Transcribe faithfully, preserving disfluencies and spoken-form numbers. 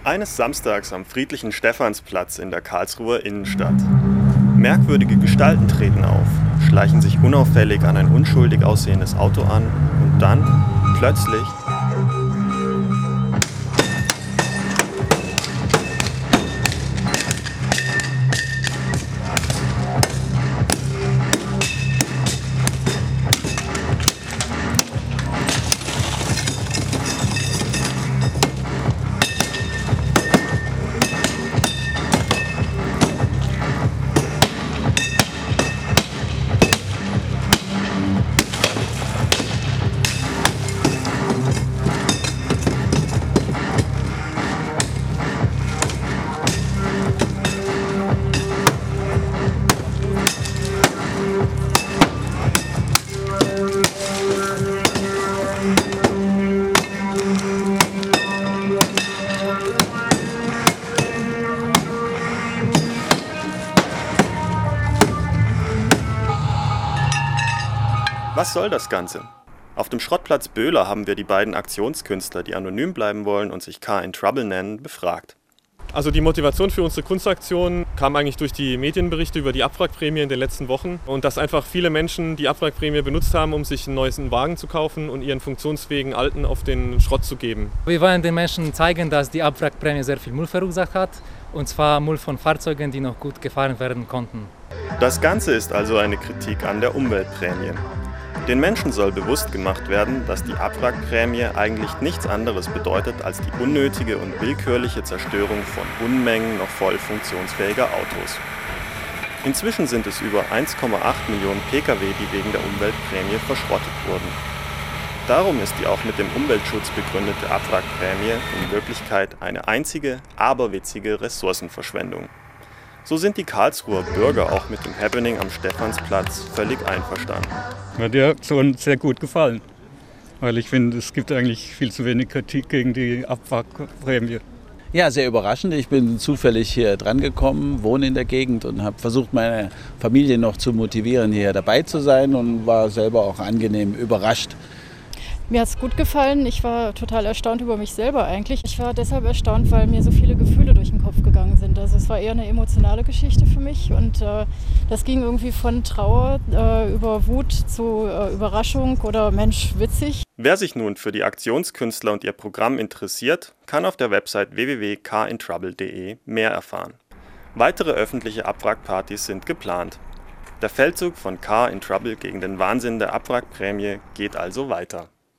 Eines Samstags am friedlichen Stephansplatz in der Karlsruher Innenstadt. Merkwürdige Gestalten treten auf, schleichen sich unauffällig an ein unschuldig aussehendes Auto an und dann, plötzlich, was soll das Ganze? Auf dem Schrottplatz Böhler haben wir die beiden Aktionskünstler, die anonym bleiben wollen und sich Car in Trouble nennen, befragt. Also die Motivation für unsere Kunstaktion kam eigentlich durch die Medienberichte über die Abwrackprämie in den letzten Wochen und dass einfach viele Menschen die Abwrackprämie benutzt haben, um sich einen neuen Wagen zu kaufen und ihren funktionsfähigen alten auf den Schrott zu geben. Wir wollen den Menschen zeigen, dass die Abwrackprämie sehr viel Müll verursacht hat, und zwar Müll von Fahrzeugen, die noch gut gefahren werden konnten. Das Ganze ist also eine Kritik an der Umweltprämie. Den Menschen soll bewusst gemacht werden, dass die Abwrackprämie eigentlich nichts anderes bedeutet als die unnötige und willkürliche Zerstörung von Unmengen noch voll funktionsfähiger Autos. Inzwischen sind es über eins Komma acht Millionen Pkw, die wegen der Umweltprämie verschrottet wurden. Darum ist die auch mit dem Umweltschutz begründete Abwrackprämie in Wirklichkeit eine einzige, aberwitzige Ressourcenverschwendung. So sind die Karlsruher Bürger auch mit dem Happening am Stephansplatz völlig einverstanden. Mir hat die Aktion sehr gut gefallen, weil ich finde, es gibt eigentlich viel zu wenig Kritik gegen die Abwrackprämie. Ja, sehr überraschend. Ich bin zufällig hier drangekommen, wohne in der Gegend und habe versucht, meine Familie noch zu motivieren, hier dabei zu sein und war selber auch angenehm überrascht. Mir hat es gut gefallen. Ich war total erstaunt über mich selber eigentlich. Ich war deshalb erstaunt, weil mir so viele Gefühle durch den Kopf gegangen sind. Also es war eher eine emotionale Geschichte für mich und äh, das ging irgendwie von Trauer äh, über Wut zu äh, Überraschung oder Mensch, witzig. Wer sich nun für die Aktionskünstler und ihr Programm interessiert, kann auf der Website w w w punkt car in trouble punkt d e mehr erfahren. Weitere öffentliche Abwrackpartys sind geplant. Der Feldzug von Car in Trouble gegen den Wahnsinn der Abwrackprämie geht also weiter.